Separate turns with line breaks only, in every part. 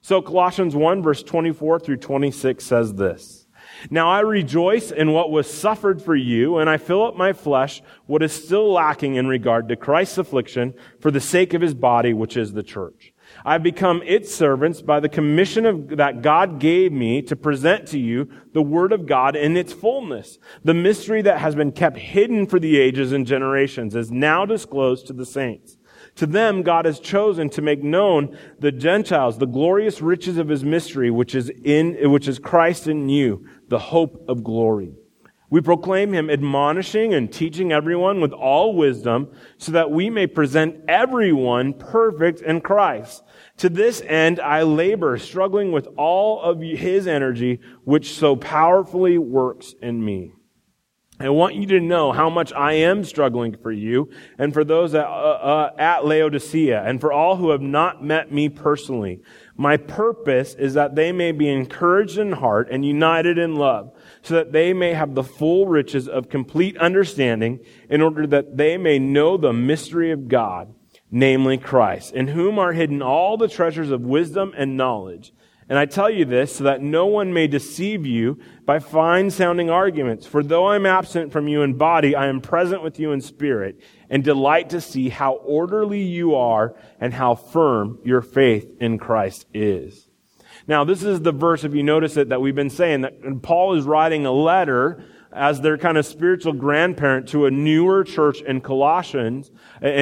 So Colossians 1, verse 24 through 26 says this: "Now I rejoice in what was suffered for you, and I fill up my flesh what is still lacking in regard to Christ's affliction for the sake of his body, which is the church. I have become its servants by the commission that God gave me to present to you the word of God in its fullness. The mystery that has been kept hidden for the ages and generations is now disclosed to the saints. To them God has chosen to make known the Gentiles the glorious riches of his mystery, which is Christ in you, the hope of glory. We proclaim him, admonishing and teaching everyone with all wisdom, so that we may present everyone perfect in Christ. To this end I labor, struggling with all of his energy, which so powerfully works in me. I want you to know how much I am struggling for you and for those at Laodicea and for all who have not met me personally. My purpose is that they may be encouraged in heart and united in love, so that they may have the full riches of complete understanding, in order that they may know the mystery of God, namely Christ, in whom are hidden all the treasures of wisdom and knowledge. And I tell you this so that no one may deceive you by fine-sounding arguments. For though I am absent from you in body, I am present with you in spirit, and delight to see how orderly you are and how firm your faith in Christ is." Now, this is the verse, if you notice it, that we've been saying, that Paul is writing a letter as their kind of spiritual grandparent to a newer church in Colossae,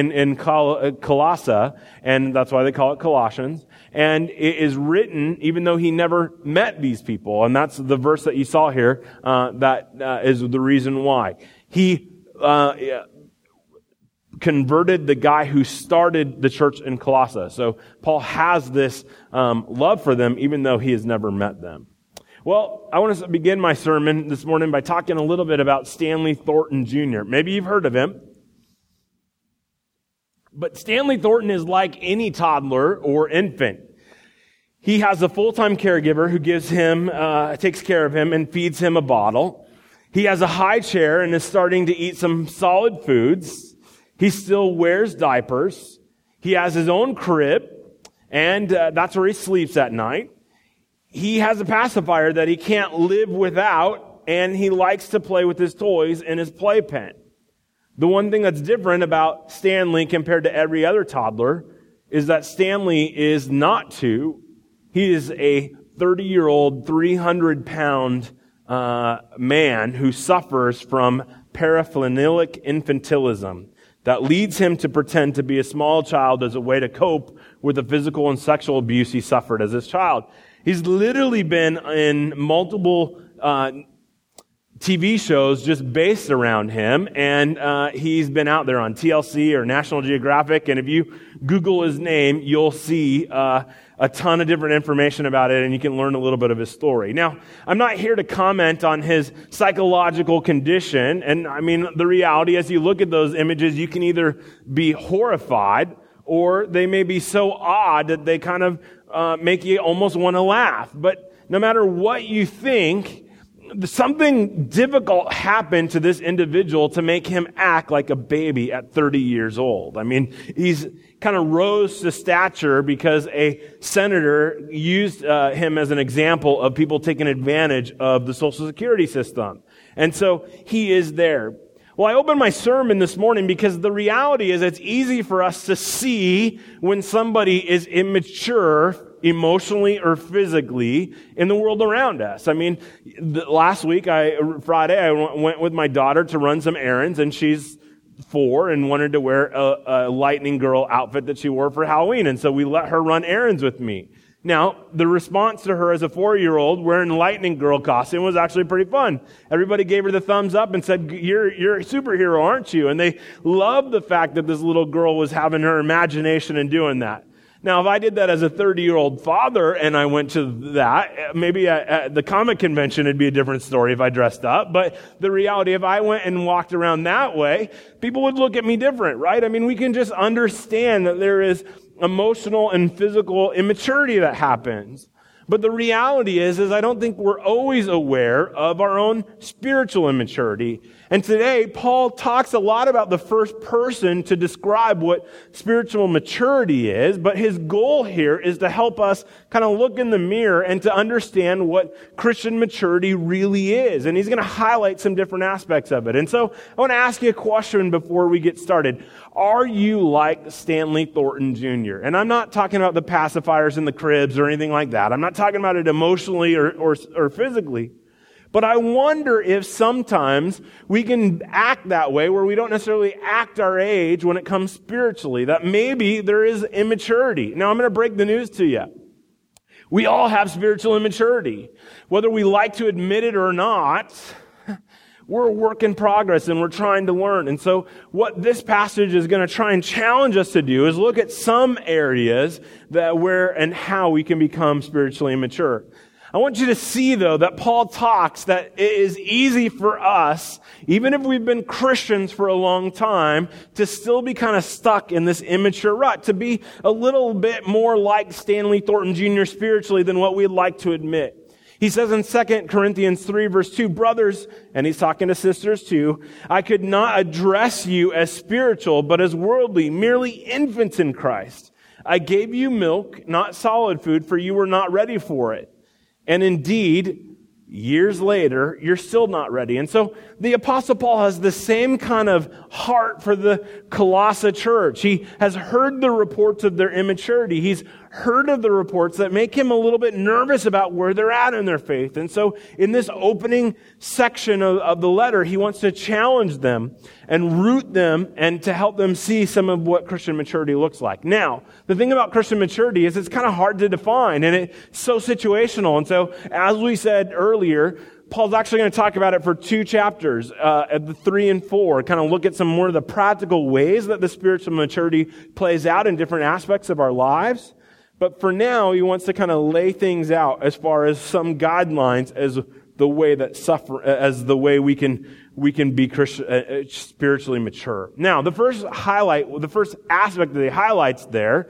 and that's why they call it Colossians. And it is written even though he never met these people. And that's the verse that you saw here, that is the reason why. He converted the guy who started the church in Colossae. So Paul has this love for them even though he has never met them. Well, I want to begin my sermon this morning by talking a little bit about Stanley Thornton Jr. Maybe you've heard of him. But Stanley Thornton is like any toddler or infant. He has a full-time caregiver who takes care of him and feeds him a bottle. He has a high chair and is starting to eat some solid foods. He still wears diapers. He has his own crib, and that's where he sleeps at night. He has a pacifier that he can't live without, and he likes to play with his toys in his playpen. The one thing that's different about Stanley compared to every other toddler is that Stanley is not two. He is a 30-year-old, 300-pound man who suffers from paraphenilic infantilism that leads him to pretend to be a small child as a way to cope with the physical and sexual abuse he suffered as his child. He's literally been in multiple TV shows just based around him, and he's been out there on TLC or National Geographic, and if you Google his name, you'll see a ton of different information about it, and you can learn a little bit of his story. Now, I'm not here to comment on his psychological condition, and I mean, the reality, as you look at those images, you can either be horrified, or they may be so odd that they kind of make you almost want to laugh. But no matter what you think, something difficult happened to this individual to make him act like a baby at 30 years old. I mean, he's kind of rose to stature because a senator used him as an example of people taking advantage of the Social Security system. And so he is there. Well, I opened my sermon this morning because the reality is it's easy for us to see when somebody is immature emotionally or physically in the world around us. I mean, last week, Friday, I went with my daughter to run some errands, and she's 4 and wanted to wear a Lightning Girl outfit that she wore for Halloween, and so we let her run errands with me. Now, the response to her as a 4-year-old wearing a Lightning Girl costume was actually pretty fun. Everybody gave her the thumbs up and said, you're a superhero, aren't you? And they loved the fact that this little girl was having her imagination and doing that. Now, if I did that as a 30-year-old father and I went to that, maybe at the comic convention it'd be a different story if I dressed up. But the reality, if I went and walked around that way, people would look at me different, right? I mean, we can just understand that there is emotional and physical immaturity that happens. But the reality is I don't think we're always aware of our own spiritual immaturity. And today, Paul talks a lot about the first person to describe what spiritual maturity is, but his goal here is to help us kind of look in the mirror and to understand what Christian maturity really is. And he's going to highlight some different aspects of it. And so I want to ask you a question before we get started. Are you like Stanley Thornton Jr.? And I'm not talking about the pacifiers in the cribs or anything like that. I'm not talking about it emotionally or physically. But I wonder if sometimes we can act that way where we don't necessarily act our age when it comes spiritually, that maybe there is immaturity. Now, I'm going to break the news to you. We all have spiritual immaturity. Whether we like to admit it or not, we're a work in progress and we're trying to learn. And so what this passage is going to try and challenge us to do is look at some areas that where and how we can become spiritually mature. I want you to see, though, that Paul talks that it is easy for us, even if we've been Christians for a long time, to still be kind of stuck in this immature rut, to be a little bit more like Stanley Thornton Jr. spiritually than what we'd like to admit. He says in 2 Corinthians 3, verse 2, brothers, and he's talking to sisters too, I could not address you as spiritual, but as worldly, merely infants in Christ. I gave you milk, not solid food, for you were not ready for it. And indeed, years later, you're still not ready. And so the Apostle Paul has the same kind of heart for the Colossae church. He has heard the reports of their immaturity. He's heard of the reports that make him a little bit nervous about where they're at in their faith. And so in this opening section of the letter, he wants to challenge them and root them and to help them see some of what Christian maturity looks like. Now, the thing about Christian maturity is it's kind of hard to define and it's so situational. And so as we said earlier, Paul's actually going to talk about it for 2 chapters, at the 3 and 4, kind of look at some more of the practical ways that the spiritual maturity plays out in different aspects of our lives. But for now, he wants to kind of lay things out as far as some guidelines as the way we can be Christian, spiritually mature. Now, the first aspect that he highlights there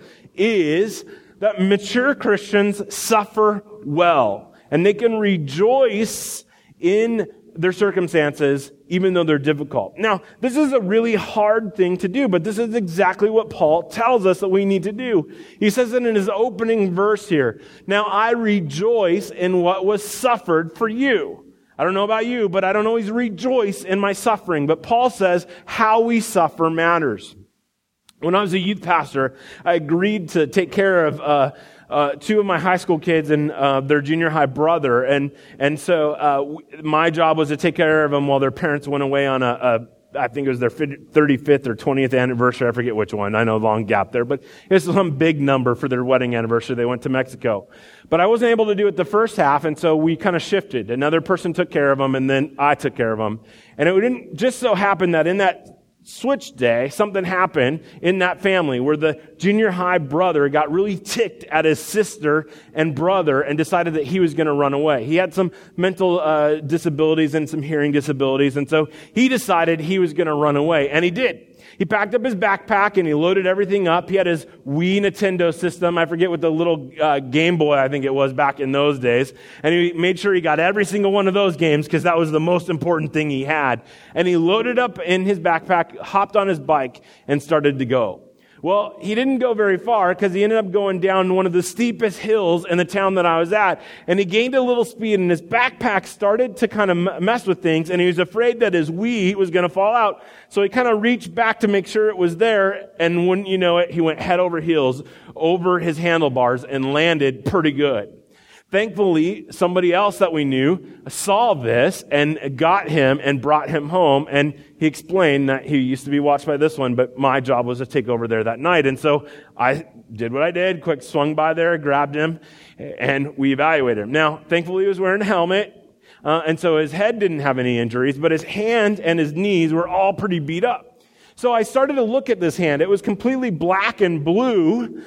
is that mature Christians suffer well, and they can rejoice in their circumstances, even though they're difficult. Now, this is a really hard thing to do, but this is exactly what Paul tells us that we need to do. He says it in his opening verse here. Now, I rejoice in what was suffered for you. I don't know about you, but I don't always rejoice in my suffering. But Paul says how we suffer matters. When I was a youth pastor, I agreed to take care of 2 of my high school kids and their junior high brother, and so my job was to take care of them while their parents went away on I think it was their 35th or 20th anniversary. I forget which one. I know, long gap there, but it was some big number for their wedding anniversary. They went to Mexico, but I wasn't able to do it the first half, and so we kind of shifted. Another person took care of them, and then I took care of them, and it didn't just so happen that in that switch day, something happened in that family where the junior high brother got really ticked at his sister and brother and decided that he was going to run away. He had some mental disabilities and some hearing disabilities, and so he decided he was going to run away, and he did. He packed up his backpack and he loaded everything up. He had his Wii Nintendo system. I forget what the little Game Boy, I think it was back in those days. And he made sure he got every single one of those games because that was the most important thing he had. And he loaded up in his backpack, hopped on his bike, and started to go. Well, he didn't go very far because he ended up going down one of the steepest hills in the town that I was at. And he gained a little speed and his backpack started to kind of mess with things. And he was afraid that his Wii was going to fall out. So he kind of reached back to make sure it was there. And wouldn't you know it, he went head over heels over his handlebars and landed pretty good. Thankfully, somebody else that we knew saw this and got him and brought him home. And he explained that he used to be watched by this one, but my job was to take over there that night. And so I did what I did, quick swung by there, grabbed him, and we evaluated him. Now, thankfully, he was wearing a helmet, and so his head didn't have any injuries, but his hand and his knees were all pretty beat up. So I started to look at this hand. It was completely black and blue,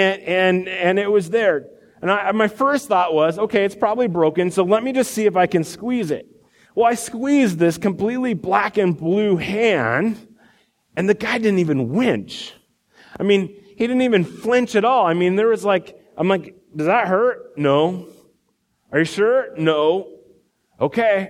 and it was there. And my first thought was, okay, it's probably broken, so let me just see if I can squeeze it. Well, I squeezed this completely black and blue hand, and the guy didn't even winch. I mean, he didn't even flinch at all. I mean, I'm like, does that hurt? No. Are you sure? No. Okay.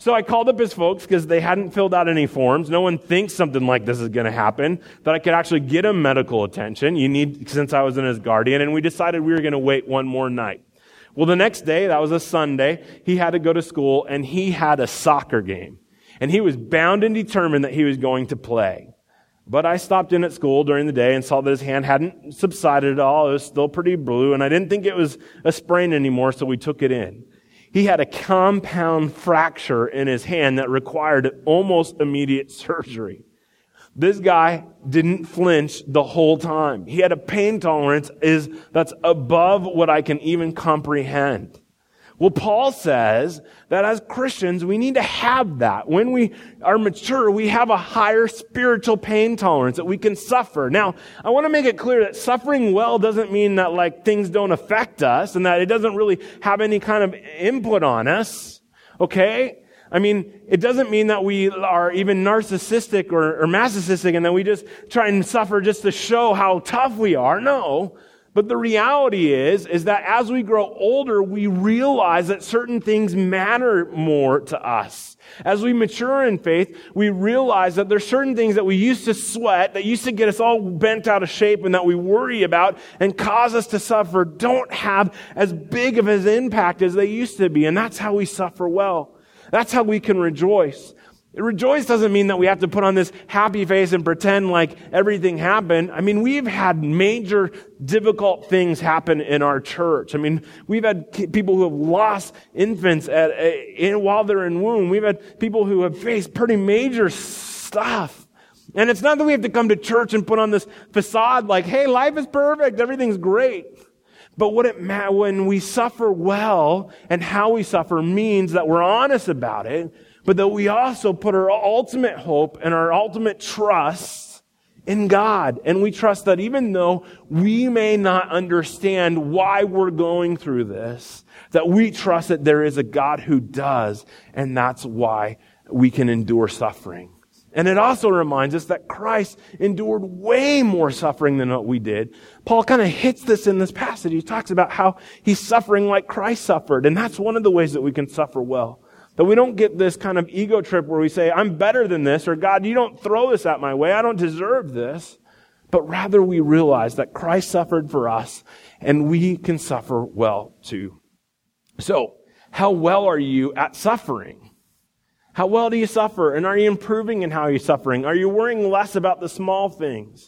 So I called up his folks because they hadn't filled out any forms. No one thinks something like this is going to happen, that I could actually get him medical attention. Since I was in his guardian, and we decided we were going to wait one more night. Well, the next day, that was a Sunday, he had to go to school, and he had a soccer game. And he was bound and determined that he was going to play. But I stopped in at school during the day and saw that his hand hadn't subsided at all. It was still pretty blue, and I didn't think it was a sprain anymore, so we took it in. He had a compound fracture in his hand that required almost immediate surgery. This guy didn't flinch the whole time. He had a pain tolerance that's above what I can even comprehend. Well, Paul says that as Christians, we need to have that. When we are mature, we have a higher spiritual pain tolerance that we can suffer. Now, I want to make it clear that suffering well doesn't mean that things don't affect us and that it doesn't really have any kind of input on us. Okay? I mean, it doesn't mean that we are even narcissistic or masochistic and that we just try and suffer just to show how tough we are. No. But the reality is that as we grow older, we realize that certain things matter more to us. As we mature in faith, we realize that there's certain things that we used to sweat, that used to get us all bent out of shape and that we worry about and cause us to suffer, don't have as big of an impact as they used to be. And that's how we suffer well. That's how we can rejoice. Rejoice doesn't mean that we have to put on this happy face and pretend like everything happened. I mean, we've had major difficult things happen in our church. I mean, we've had people who have lost infants while they're in womb. We've had people who have faced pretty major stuff. And it's not that we have to come to church and put on this facade like, hey, life is perfect, everything's great. But when we suffer well and how we suffer means that we're honest about it, but that we also put our ultimate hope and our ultimate trust in God. And we trust that even though we may not understand why we're going through this, that we trust that there is a God who does, and that's why we can endure suffering. And it also reminds us that Christ endured way more suffering than what we did. Paul kind of hits this in this passage. He talks about how he's suffering like Christ suffered. And that's one of the ways that we can suffer well. That we don't get this kind of ego trip where we say, I'm better than this, or God, you don't throw this at my way, I don't deserve this. But rather we realize that Christ suffered for us, and we can suffer well too. So, how well are you at suffering? How well do you suffer? And are you improving in how you're suffering? Are you worrying less about the small things?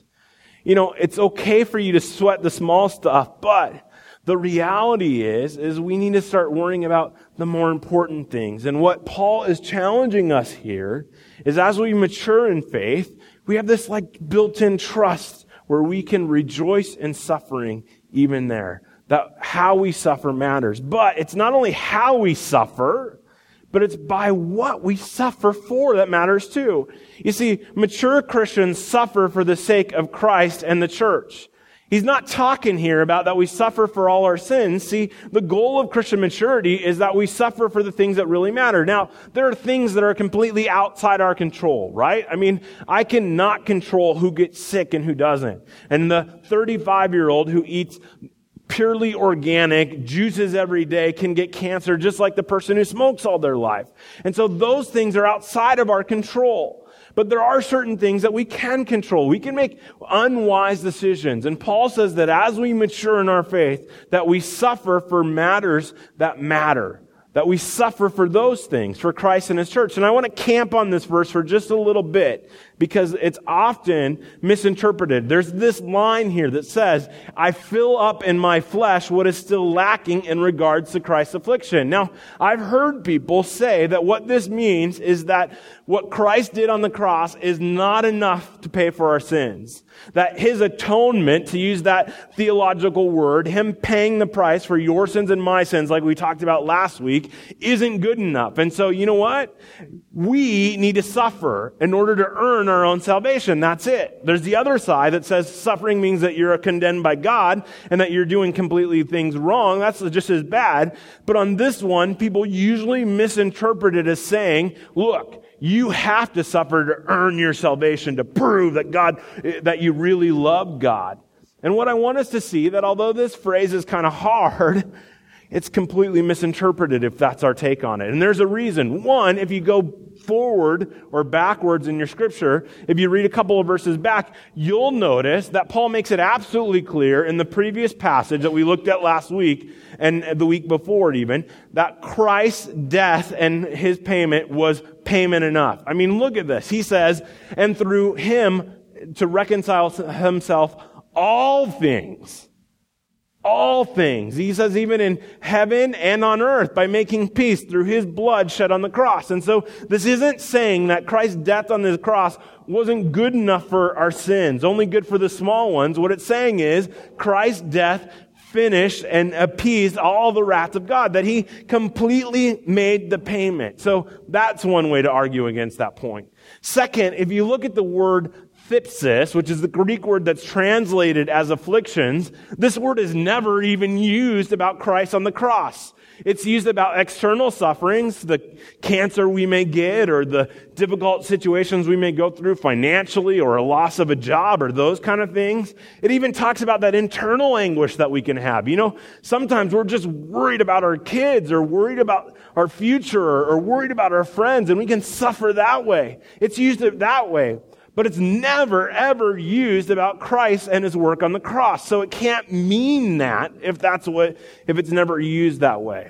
It's okay for you to sweat the small stuff, but the reality is we need to start worrying about the more important things. And what Paul is challenging us here is as we mature in faith, we have this built-in trust where we can rejoice in suffering even there. That how we suffer matters. But it's not only how we suffer, but it's by what we suffer for that matters too. You see, mature Christians suffer for the sake of Christ and the church. He's not talking here about that we suffer for all our sins. See, the goal of Christian maturity is that we suffer for the things that really matter. Now, there are things that are completely outside our control, right? I mean, I cannot control who gets sick and who doesn't. And the 35-year-old who eats purely organic juices every day can get cancer just like the person who smokes all their life. And so those things are outside of our control. But there are certain things that we can control. We can make unwise decisions. And Paul says that as we mature in our faith, that we suffer for matters that matter. That we suffer for those things, for Christ and His church. And I want to camp on this verse for just a little bit, because it's often misinterpreted. There's this line here that says, I fill up in my flesh what is still lacking in regards to Christ's affliction. Now, I've heard people say that what this means is that what Christ did on the cross is not enough to pay for our sins. That His atonement, to use that theological word, Him paying the price for your sins and my sins, like we talked about last week, isn't good enough. And so, you know what? We need to suffer in order to earn our own salvation. That's it. There's the other side that says suffering means that you're condemned by God and that you're doing completely things wrong. That's just as bad. But on this one, people usually misinterpret it as saying, look, you have to suffer to earn your salvation, to prove that you really love God. And what I want us to see, that although this phrase is kind of hard, It's completely misinterpreted if that's our take on it. And there's a reason. One, if you go forward or backwards in your scripture, if you read a couple of verses back, you'll notice that Paul makes it absolutely clear in the previous passage that we looked at last week and the week before it even, that Christ's death and his payment was payment enough. I mean, look at this. He says, and through him to reconcile himself all things. All things. He says even in heaven and on earth by making peace through his blood shed on the cross. And so this isn't saying that Christ's death on the cross wasn't good enough for our sins, only good for the small ones. What it's saying is Christ's death finished and appeased all the wrath of God, that he completely made the payment. So that's one way to argue against that point. Second, if you look at the word thypsis, which is the Greek word that's translated as afflictions, this word is never even used about Christ on the cross. It's used about external sufferings, the cancer we may get, or the difficult situations we may go through financially, or a loss of a job, or those kind of things. It even talks about that internal anguish that we can have. You know, sometimes we're just worried about our kids, or worried about our future, or worried about our friends, and we can suffer that way. It's used that way. But it's never, ever used about Christ and his work on the cross. So it can't mean that if it's never used that way.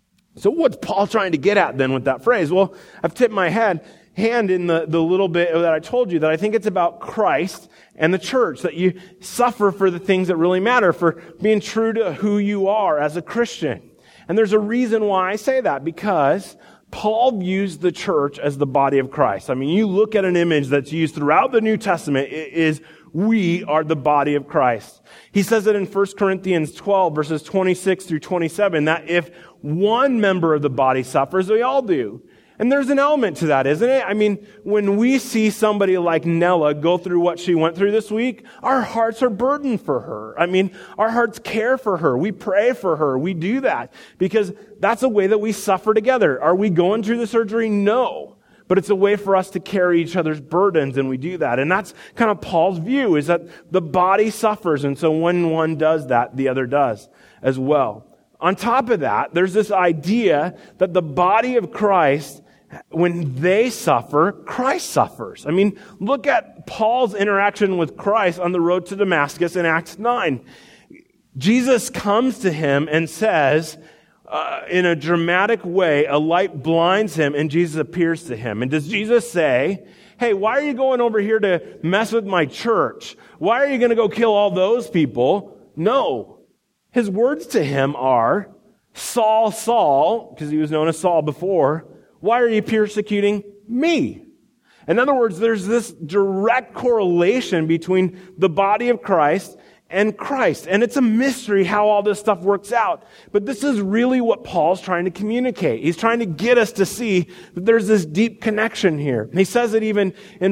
So what's Paul trying to get at then with that phrase? Well, I've tipped my hand in the little bit that I told you that I think it's about Christ and the church, that you suffer for the things that really matter, for being true to who you are as a Christian. And there's a reason why I say that, because Paul views the church as the body of Christ. I mean, you look at an image that's used throughout the New Testament, it is, we are the body of Christ. He says it in 1 Corinthians 12, verses 26 through 27, that if one member of the body suffers, we all do. And there's an element to that, isn't it? I mean, when we see somebody like Nella go through what she went through this week, our hearts are burdened for her. I mean, our hearts care for her. We pray for her. We do that because that's a way that we suffer together. Are we going through the surgery? No. But it's a way for us to carry each other's burdens, and we do that. And that's kind of Paul's view, is that the body suffers, and so when one does that, the other does as well. On top of that, there's this idea that the body of Christ, when they suffer, Christ suffers. I mean, look at Paul's interaction with Christ on the road to Damascus in Acts 9. Jesus comes to him and says, in a dramatic way, a light blinds him and Jesus appears to him. And does Jesus say, hey, why are you going over here to mess with my church? Why are you going to go kill all those people? No. His words to him are, Saul, Saul, because he was known as Saul before, why are you persecuting me? In other words, there's this direct correlation between the body of Christ and Christ. And it's a mystery how all this stuff works out. But this is really what Paul's trying to communicate. He's trying to get us to see that there's this deep connection here. He says it even in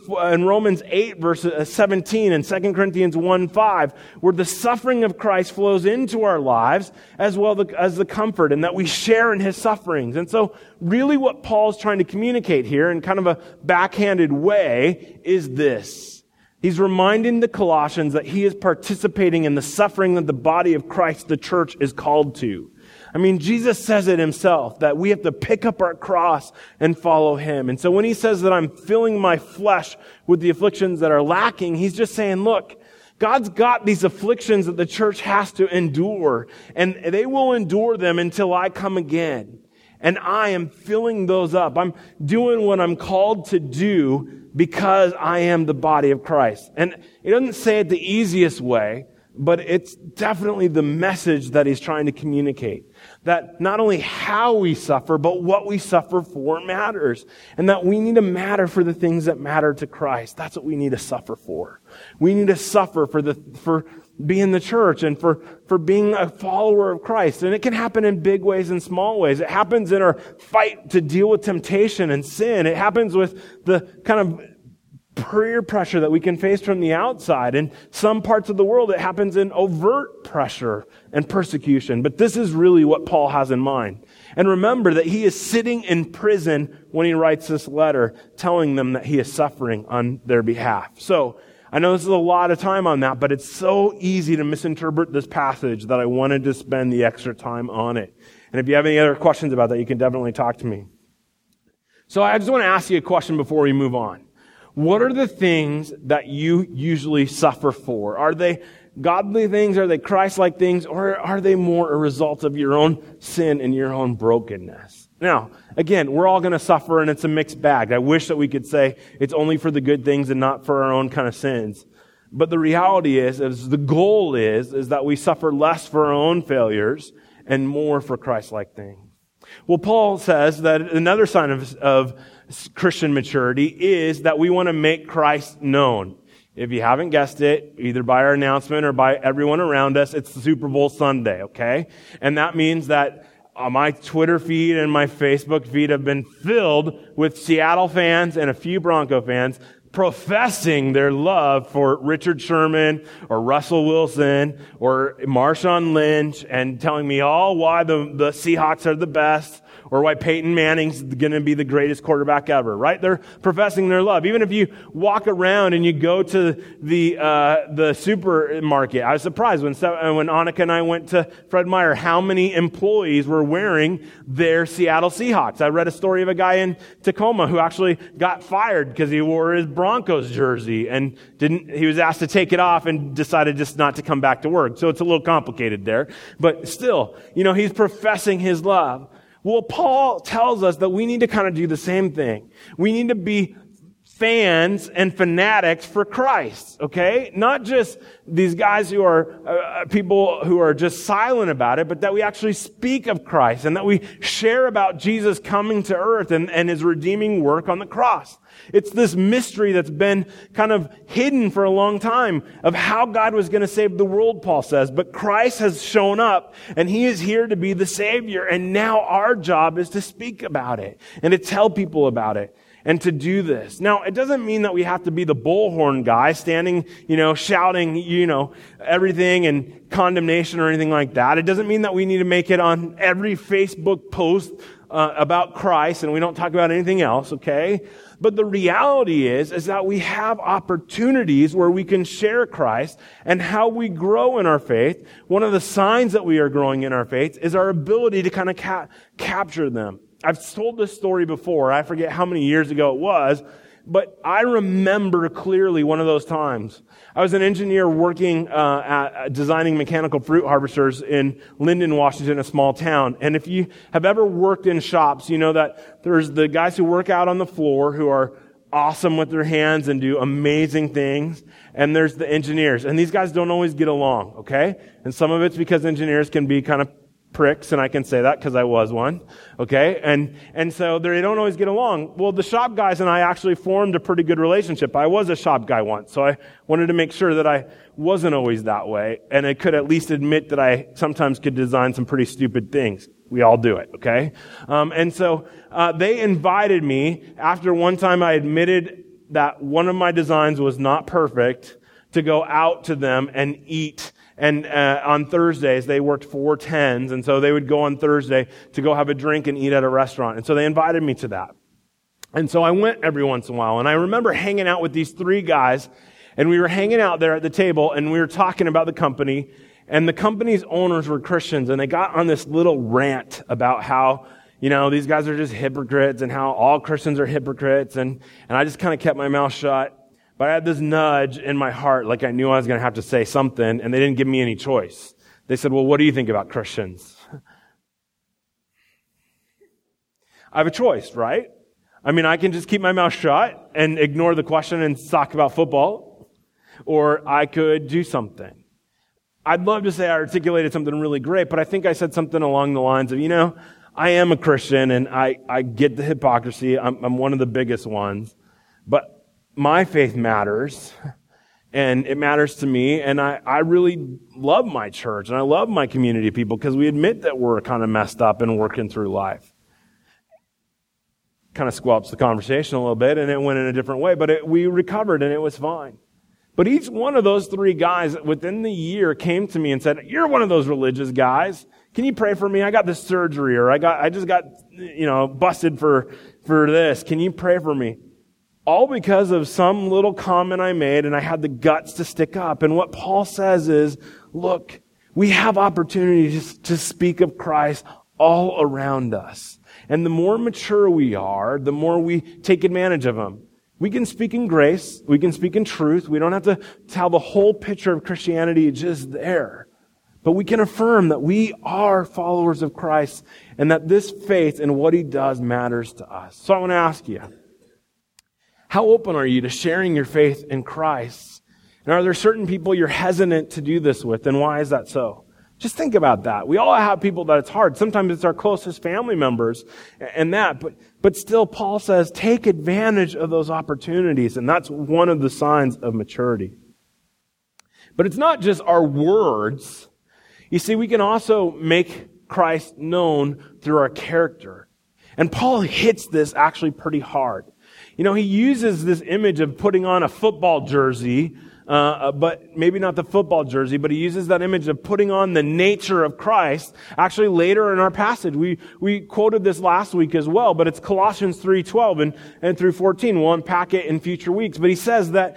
Romans 8, verses 17, and 2 Corinthians 1:5, where the suffering of Christ flows into our lives as well as the comfort, and that we share in his sufferings. And so really what Paul's trying to communicate here in kind of a backhanded way is this. He's reminding the Colossians that he is participating in the suffering that the body of Christ, the church, is called to. I mean, Jesus says it himself, that we have to pick up our cross and follow him. And so when he says that I'm filling my flesh with the afflictions that are lacking, he's just saying, look, God's got these afflictions that the church has to endure, and they will endure them until I come again. And I am filling those up. I'm doing what I'm called to do because I am the body of Christ. And it doesn't say it the easiest way, but it's definitely the message that he's trying to communicate. That not only how we suffer, but what we suffer for matters. And that we need to matter for the things that matter to Christ. That's what we need to suffer for. We need to suffer for being the church and for being a follower of Christ. And it can happen in big ways and small ways. It happens in our fight to deal with temptation and sin. It happens with the kind of peer pressure that we can face from the outside. In some parts of the world, it happens in overt pressure and persecution. But this is really what Paul has in mind. And remember that he is sitting in prison when he writes this letter, telling them that he is suffering on their behalf. So, I know this is a lot of time on that, but it's so easy to misinterpret this passage that I wanted to spend the extra time on it. And if you have any other questions about that, you can definitely talk to me. So I just want to ask you a question before we move on. What are the things that you usually suffer for? Are they godly things? Are they Christ-like things? Or are they more a result of your own sin and your own brokenness? Now, again, we're all going to suffer, and it's a mixed bag. I wish that we could say it's only for the good things and not for our own kind of sins. But the reality is the goal is that we suffer less for our own failures and more for Christ-like things. Well, Paul says that another sign of Christian maturity is that we want to make Christ known. If you haven't guessed it, either by our announcement or by everyone around us, it's the Super Bowl Sunday, okay? And that means that my Twitter feed and my Facebook feed have been filled with Seattle fans and a few Bronco fans professing their love for Richard Sherman or Russell Wilson or Marshawn Lynch and telling me all why the Seahawks are the best or why Peyton Manning's going to be the greatest quarterback ever, right? They're professing their love. Even if you walk around and you go to the supermarket, I was surprised when Annika and I went to Fred Meyer, how many employees were wearing their Seattle Seahawks. I read a story of a guy in Tacoma who actually got fired because he wore his Broncos jersey and he was asked to take it off and decided just not to come back to work. So it's a little complicated there. But still, he's professing his love. Well, Paul tells us that we need to kind of do the same thing. We need to be fans and fanatics for Christ, okay? Not just these guys who are people who are just silent about it, but that we actually speak of Christ and that we share about Jesus coming to earth and his redeeming work on the cross. It's this mystery that's been kind of hidden for a long time of how God was going to save the world, Paul says. But Christ has shown up and he is here to be the Savior. And now our job is to speak about it and to tell people about it and to do this. Now, it doesn't mean that we have to be the bullhorn guy standing, shouting, everything and condemnation or anything like that. It doesn't mean that we need to make it on every Facebook post about Christ and we don't talk about anything else, okay? But the reality is that we have opportunities where we can share Christ and how we grow in our faith. One of the signs that we are growing in our faith is our ability to kind of capture them. I've told this story before. I forget how many years ago it was, but I remember clearly one of those times. I was an engineer working at designing mechanical fruit harvesters in Linden, Washington, a small town. And if you have ever worked in shops, you know that there's the guys who work out on the floor who are awesome with their hands and do amazing things. And there's the engineers. And these guys don't always get along, okay? And some of it's because engineers can be kind of pricks, and I can say that because I was one, okay? And so they don't always get along. Well, the shop guys and I actually formed a pretty good relationship. I was a shop guy once, so I wanted to make sure that I wasn't always that way, and I could at least admit that I sometimes could design some pretty stupid things. We all do it, okay? And so they invited me, after one time I admitted that one of my designs was not perfect, to go out to them and eat. And on Thursdays, they worked 4/10s, and so they would go on Thursday to go have a drink and eat at a restaurant. And so they invited me to that. And so I went every once in a while, and I remember hanging out with these three guys, and we were hanging out there at the table, and we were talking about the company, and the company's owners were Christians, and they got on this little rant about how, these guys are just hypocrites, and how all Christians are hypocrites, and I just kind of kept my mouth shut. But I had this nudge in my heart, like I knew I was going to have to say something, and they didn't give me any choice. They said, well, what do you think about Christians? I have a choice, right? I mean, I can just keep my mouth shut and ignore the question and talk about football, or I could do something. I'd love to say I articulated something really great, but I think I said something along the lines of, I am a Christian, and I get the hypocrisy. I'm one of the biggest ones, but my faith matters, and it matters to me, and I really love my church, and I love my community of people, because we admit that we're kind of messed up and working through life. Kind of squelched the conversation a little bit, and it went in a different way, but we recovered, and it was fine. But each one of those three guys within the year came to me and said, you're one of those religious guys. Can you pray for me? I got this surgery, or I just got busted for this. Can you pray for me? All because of some little comment I made and I had the guts to stick up. And what Paul says is, look, we have opportunities to speak of Christ all around us. And the more mature we are, the more we take advantage of Him. We can speak in grace. We can speak in truth. We don't have to tell the whole picture of Christianity just there. But we can affirm that we are followers of Christ and that this faith and what He does matters to us. So I want to ask you, how open are you to sharing your faith in Christ? And are there certain people you're hesitant to do this with? And why is that so? Just think about that. We all have people that it's hard. Sometimes it's our closest family members and that. But still, Paul says, take advantage of those opportunities. And that's one of the signs of maturity. But it's not just our words. You see, we can also make Christ known through our character. And Paul hits this actually pretty hard. You know, he uses this image of putting on a football jersey, but maybe not the football jersey, but he uses that image of putting on the nature of Christ. Actually, later in our passage, we quoted this last week as well, but it's Colossians 3:12 and through 14. We'll unpack it in future weeks. But he says that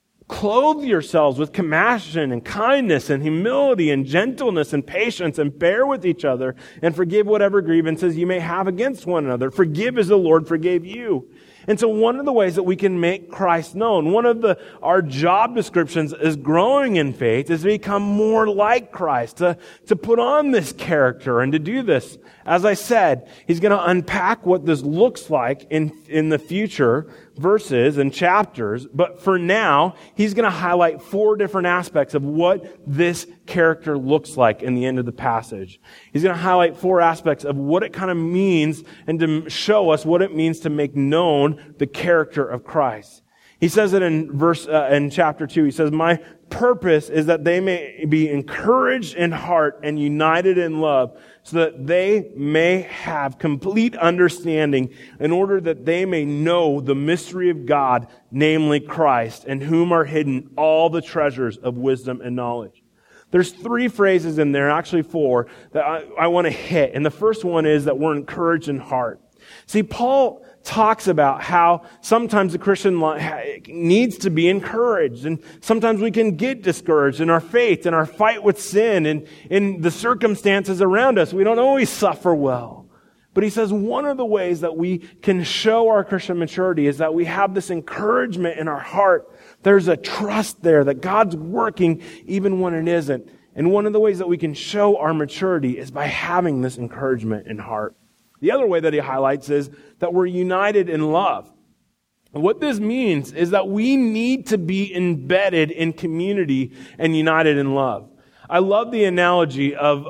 clothe yourselves with compassion and kindness and humility and gentleness and patience, and bear with each other and forgive whatever grievances you may have against one another. Forgive as the Lord forgave you. And so one of the ways that we can make Christ known, one of our job descriptions is growing in faith, is to become more like Christ, to put on this character and to do this. As I said, he's going to unpack what this looks like in the future verses and chapters. But for now, he's going to highlight 4 different aspects of what this character looks like in the end of the passage. He's going to highlight 4 aspects of what it kind of means and to show us what it means to make known the character of Christ. He says it in chapter 2. He says, my purpose is that they may be encouraged in heart and united in love, so that they may have complete understanding, in order that they may know the mystery of God, namely Christ, in whom are hidden all the treasures of wisdom and knowledge. There's 3 phrases in there, actually 4, that I want to hit. And the first one is that we're encouraged in heart. See, Paul talks about how sometimes the Christian life needs to be encouraged, and sometimes we can get discouraged in our faith and our fight with sin and in the circumstances around us. We don't always suffer well. But he says one of the ways that we can show our Christian maturity is that we have this encouragement in our heart. There's a trust there that God's working even when it isn't. And one of the ways that we can show our maturity is by having this encouragement in heart. The other way that he highlights is that we're united in love. And what this means is that we need to be embedded in community and united in love. I love the analogy of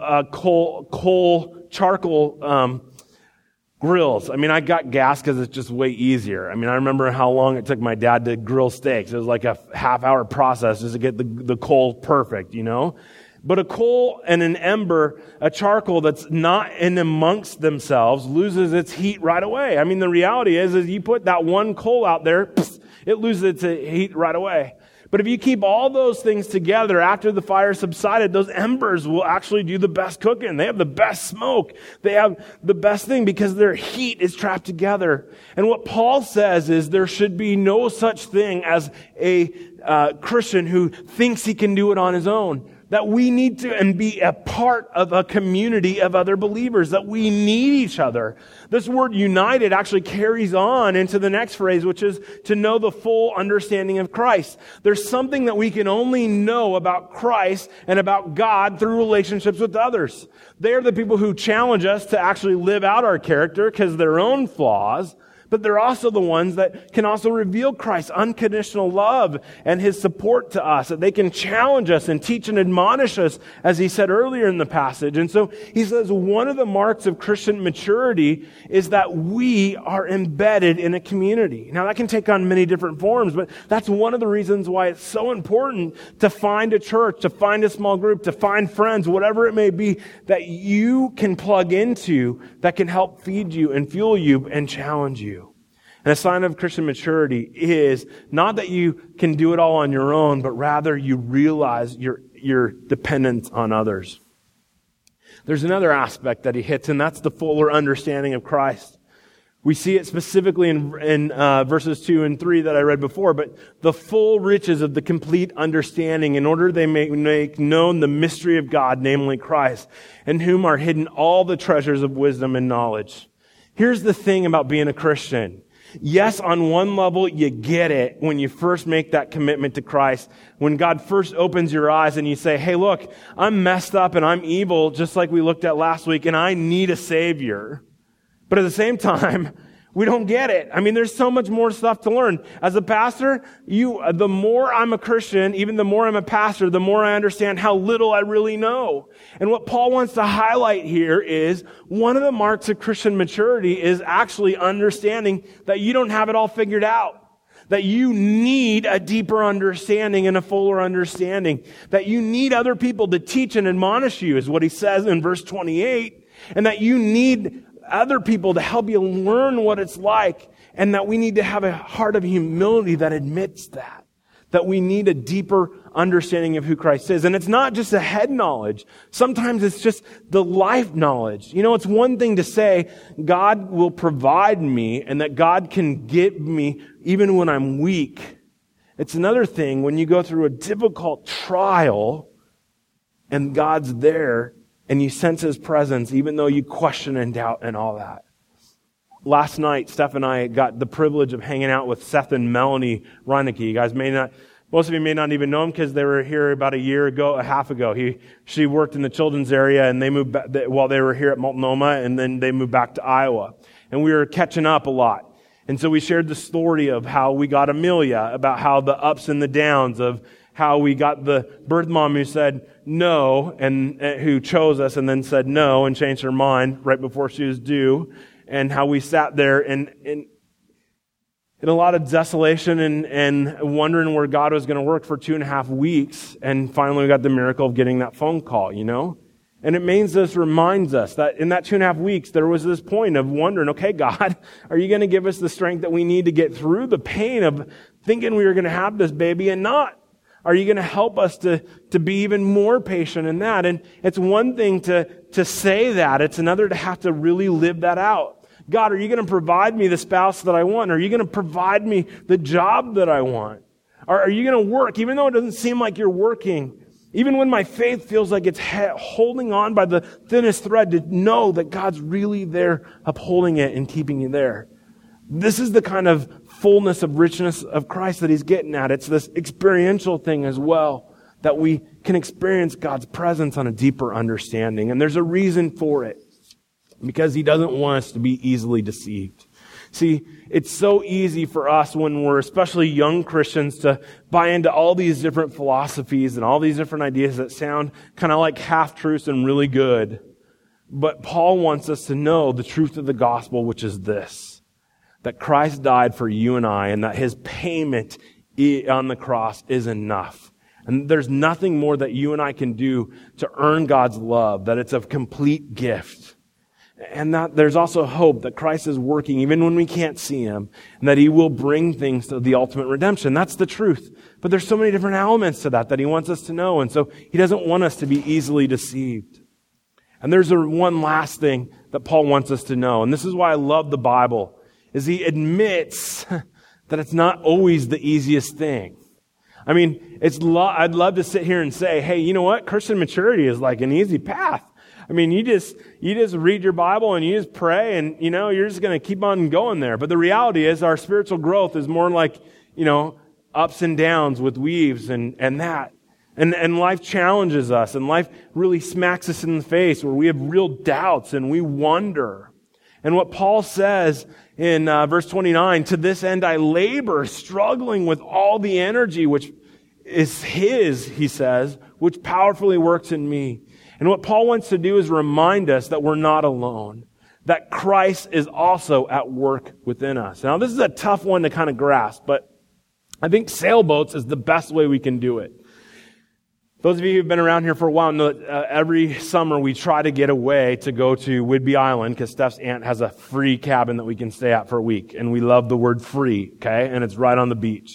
charcoal grills. I mean, I got gas because it's just way easier. I mean, I remember how long it took my dad to grill steaks. It was like a half-hour process just to get the coal perfect, you know? But a coal and an ember, a charcoal that's not in amongst themselves, loses its heat right away. I mean, the reality is you put that one coal out there, it loses its heat right away. But if you keep all those things together after the fire subsided, those embers will actually do the best cooking. They have the best smoke. They have the best thing because their heat is trapped together. And what Paul says is there should be no such thing as a Christian who thinks he can do it on his own. That we need to and be a part of a community of other believers, that we need each other. This word united actually carries on into the next phrase, which is to know the full understanding of Christ. There's something that we can only know about Christ and about God through relationships with others. They are the people who challenge us to actually live out our character because of their own flaws. But they're also the ones that can also reveal Christ's unconditional love and His support to us. That they can challenge us and teach and admonish us, as he said earlier in the passage. And so he says one of the marks of Christian maturity is that we are embedded in a community. Now that can take on many different forms, but that's one of the reasons why it's so important to find a church, to find a small group, to find friends, whatever it may be, that you can plug into that can help feed you and fuel you and challenge you. And a sign of Christian maturity is not that you can do it all on your own, but rather you realize your dependence on others. There's another aspect that he hits, and that's the fuller understanding of Christ. We see it specifically in verses 2 and 3 that I read before, but the full riches of the complete understanding in order they may make known the mystery of God, namely Christ, in whom are hidden all the treasures of wisdom and knowledge. Here's the thing about being a Christian. Yes, on one level, you get it when you first make that commitment to Christ. When God first opens your eyes and you say, hey, look, I'm messed up and I'm evil, just like we looked at last week, and I need a Savior. But at the same time, we don't get it. I mean, there's so much more stuff to learn. As a pastor, the more I'm a Christian, even the more I'm a pastor, the more I understand how little I really know. And what Paul wants to highlight here is one of the marks of Christian maturity is actually understanding that you don't have it all figured out. That you need a deeper understanding and a fuller understanding. That you need other people to teach and admonish you, is what he says in verse 28. And that you need other people to help you learn what it's like, and that we need to have a heart of humility that admits that we need a deeper understanding of who Christ is. And it's not just a head knowledge. Sometimes it's just the life knowledge. You know, it's one thing to say, God will provide me, and that God can give me even when I'm weak. It's another thing when you go through a difficult trial, and God's there, and you sense His presence, even though you question and doubt and all that. Last night, Steph and I got the privilege of hanging out with Seth and Melanie Reinecke. You guys most of you may not even know them because they were here about a half ago. She worked in the children's area, and they moved back while they were here at Multnomah, and then they moved back to Iowa. And we were catching up a lot. And so we shared the story of how we got Amelia, about how the ups and the downs of how we got the birth mom who said no, and who chose us and then said no and changed her mind right before she was due, and how we sat there in a lot of desolation and wondering where God was going to work for 2.5 weeks, and finally we got the miracle of getting that phone call, you know? And it reminds us that in that 2.5 weeks, there was this point of wondering, okay, God, are you going to give us the strength that we need to get through the pain of thinking we were going to have this baby and not? Are you going to help us to be even more patient in that? And it's one thing to say that. It's another to have to really live that out. God, are you going to provide me the spouse that I want? Are you going to provide me the job that I want? Are you going to work, even though it doesn't seem like you're working? Even when my faith feels like it's holding on by the thinnest thread, to know that God's really there upholding it and keeping you there. This is the kind of fullness of richness of Christ that he's getting at. It's this experiential thing as well, that we can experience God's presence on a deeper understanding. And there's a reason for it, because he doesn't want us to be easily deceived. See, it's so easy for us when we're especially young Christians to buy into all these different philosophies and all these different ideas that sound kind of like half-truths and really good. But Paul wants us to know the truth of the gospel, which is this: that Christ died for you and I, and that his payment on the cross is enough. And there's nothing more that you and I can do to earn God's love, that it's a complete gift. And that there's also hope that Christ is working even when we can't see him, and that he will bring things to the ultimate redemption. That's the truth. But there's so many different elements to that he wants us to know. And so he doesn't want us to be easily deceived. And there's one last thing that Paul wants us to know. And this is why I love the Bible, is he admits that it's not always the easiest thing. I mean, I'd love to sit here and say, hey, you know what? Christian maturity is like an easy path. I mean, you just read your Bible and you just pray, and, you're just going to keep on going there. But the reality is our spiritual growth is more like, ups and downs with weaves and that. And life challenges us, and life really smacks us in the face where we have real doubts and we wonder. And what Paul says in verse 29, to this end I labor, struggling with all the energy which is his, he says, which powerfully works in me. And what Paul wants to do is remind us that we're not alone, that Christ is also at work within us. Now, this is a tough one to kind of grasp, but I think sailboats is the best way we can do it. Those of you who've been around here for a while know that every summer we try to get away to go to Whidbey Island, because Steph's aunt has a free cabin that we can stay at for a week. And we love the word free, okay? And it's right on the beach.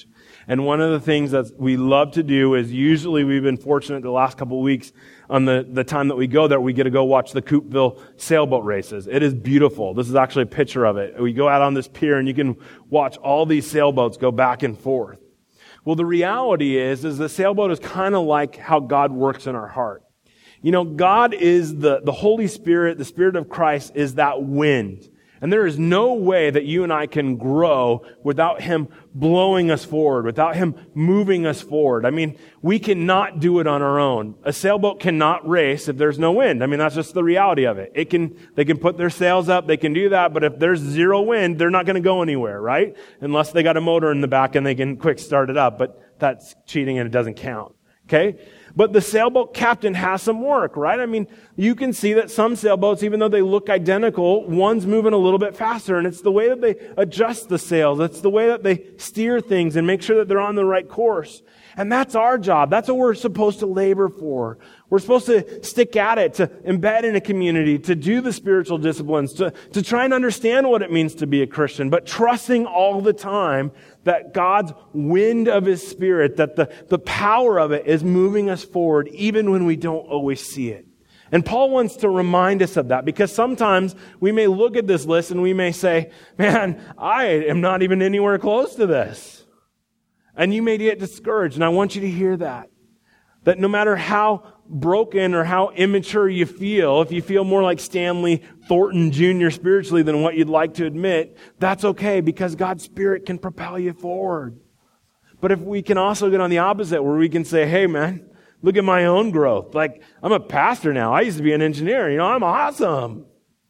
And one of the things that we love to do is usually we've been fortunate the last couple of weeks on the time that we go there, we get to go watch the Coupeville sailboat races. It is beautiful. This is actually a picture of it. We go out on this pier and you can watch all these sailboats go back and forth. Well, the reality is the sailboat is kind of like how God works in our heart. You know, God is the Holy Spirit, the Spirit of Christ is that wind. And there is no way that you and I can grow without Him blowing us forward, without Him moving us forward. I mean, we cannot do it on our own. A sailboat cannot race if there's no wind. I mean, that's just the reality of it. They can put their sails up, they can do that, but if there's zero wind, they're not going to go anywhere, right? Unless they got a motor in the back and they can quick start it up, but that's cheating and it doesn't count. Okay? But the sailboat captain has some work, right? I mean, you can see that some sailboats, even though they look identical, one's moving a little bit faster, and it's the way that they adjust the sails. It's the way that they steer things and make sure that they're on the right course. And that's our job. That's what we're supposed to labor for. We're supposed to stick at it, to embed in a community, to do the spiritual disciplines, to try and understand what it means to be a Christian, but trusting all the time that God's wind of His Spirit, that the power of it is moving us forward even when we don't always see it. And Paul wants to remind us of that because sometimes we may look at this list and we may say, man, I am not even anywhere close to this. And you may get discouraged, and I want you to hear that. That no matter how broken or how immature you feel, if you feel more like Stanley Thornton Jr. spiritually than what you'd like to admit, that's okay because God's Spirit can propel you forward. But if we can also get on the opposite where we can say, hey man, look at my own growth. Like, I'm a pastor now. I used to be an engineer. You know, I'm awesome.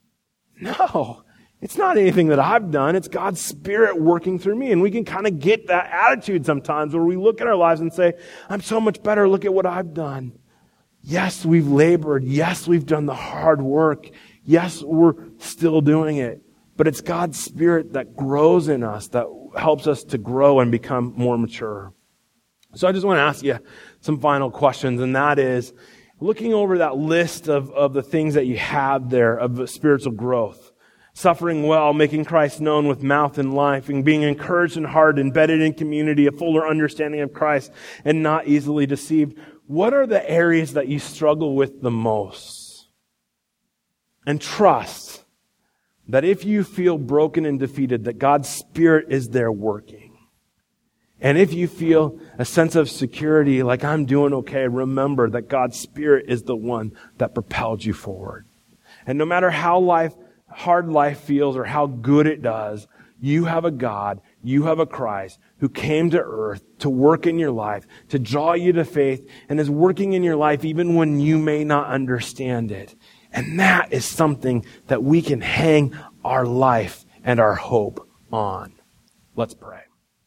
No. It's not anything that I've done. It's God's Spirit working through me. And we can kind of get that attitude sometimes where we look at our lives and say, I'm so much better. Look at what I've done. Yes, we've labored. Yes, we've done the hard work. Yes, we're still doing it. But it's God's Spirit that grows in us, that helps us to grow and become more mature. So I just want to ask you some final questions, and that is, looking over that list of the things that you have there of spiritual growth, suffering well, making Christ known with mouth and life, and being encouraged in heart, embedded in community, a fuller understanding of Christ, and not easily deceived. What are the areas that you struggle with the most? And trust that if you feel broken and defeated, that God's Spirit is there working. And if you feel a sense of security, like I'm doing okay, remember that God's Spirit is the one that propelled you forward. And no matter how hard life feels or how good it does, you have a God, you have a Christ who came to earth to work in your life, to draw you to faith, and is working in your life even when you may not understand it. And that is something that we can hang our life and our hope on. Let's pray.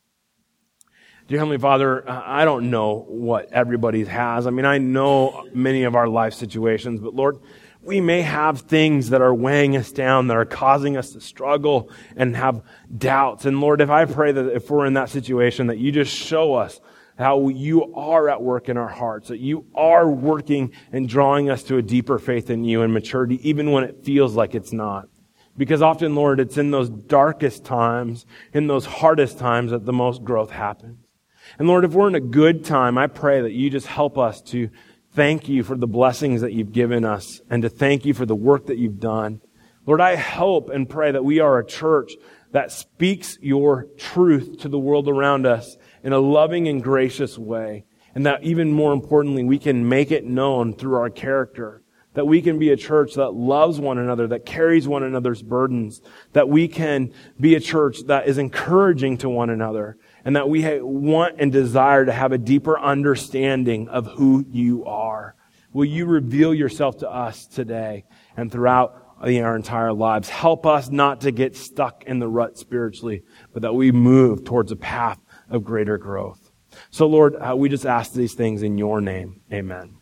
Dear Heavenly Father, I don't know what everybody has. I mean, I know many of our life situations, but Lord, we may have things that are weighing us down, that are causing us to struggle and have doubts. And Lord, I pray that if we're in that situation, that you just show us how you are at work in our hearts, that you are working and drawing us to a deeper faith in you and maturity, even when it feels like it's not. Because often, Lord, it's in those darkest times, in those hardest times that the most growth happens. And Lord, if we're in a good time, I pray that you just help us to thank you for the blessings that you've given us and to thank you for the work that you've done. Lord, I hope and pray that we are a church that speaks your truth to the world around us in a loving and gracious way. And that even more importantly, we can make it known through our character. That we can be a church that loves one another, that carries one another's burdens. That we can be a church that is encouraging to one another. And that we want and desire to have a deeper understanding of who you are. Will you reveal yourself to us today and throughout our entire lives? Help us not to get stuck in the rut spiritually, but that we move towards a path of greater growth. So Lord, we just ask these things in your name. Amen.